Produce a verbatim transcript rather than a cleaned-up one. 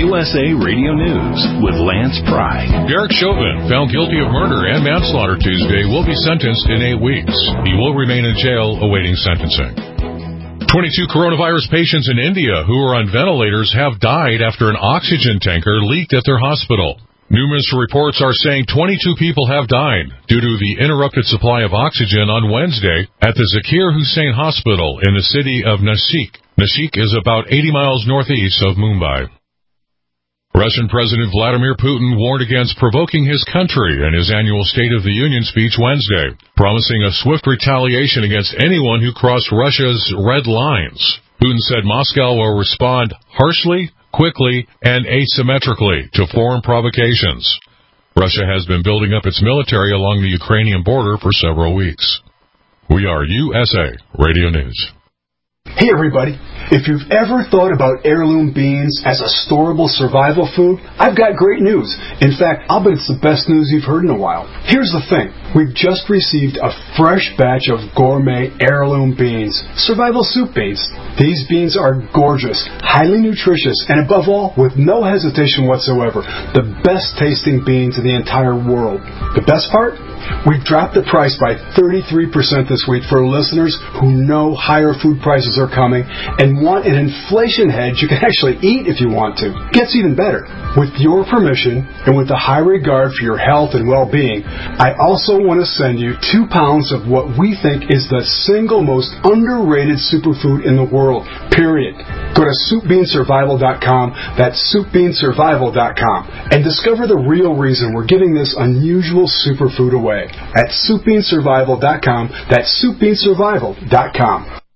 U S A Radio News with Lance Pry. Derek Chauvin, found guilty of murder and manslaughter Tuesday, will be sentenced in eight weeks. He will remain in jail awaiting sentencing. twenty-two coronavirus patients in India who are on ventilators have died after an oxygen tanker leaked at their hospital. Numerous reports are saying twenty-two people have died due to the interrupted supply of oxygen on Wednesday at the Zakir Hussain Hospital in the city of Nashik. Nashik is about eighty miles northeast of Mumbai. Russian President Vladimir Putin warned against provoking his country in his annual State of the Union speech Wednesday, promising a swift retaliation against anyone who crossed Russia's red lines. Putin said Moscow will respond harshly, quickly, and asymmetrically to foreign provocations. Russia has been building up its military along the Ukrainian border for several weeks. We are U S A Radio News. Hey everybody, if you've ever thought about heirloom beans as a storable survival food, I've got great news. In fact, I'll bet it's the best news you've heard in a while. Here's the thing. We've just received a fresh batch of gourmet heirloom beans, survival soup beans. These beans are gorgeous, highly nutritious, and above all, with no hesitation whatsoever, the best tasting beans in the entire world. The best part? We've dropped the price by thirty-three percent this week for listeners who know higher food prices are coming and want an inflation hedge you can actually eat if you want to. Gets even better. With your permission and with a high regard for your health and well-being, I also want to send you two pounds of what we think is the single most underrated superfood in the world, period. Go to soup bean survival dot com, that's soup bean survival dot com, and discover the real reason we're giving this unusual superfood away at soup bean survival dot com, that's soup bean survival dot com.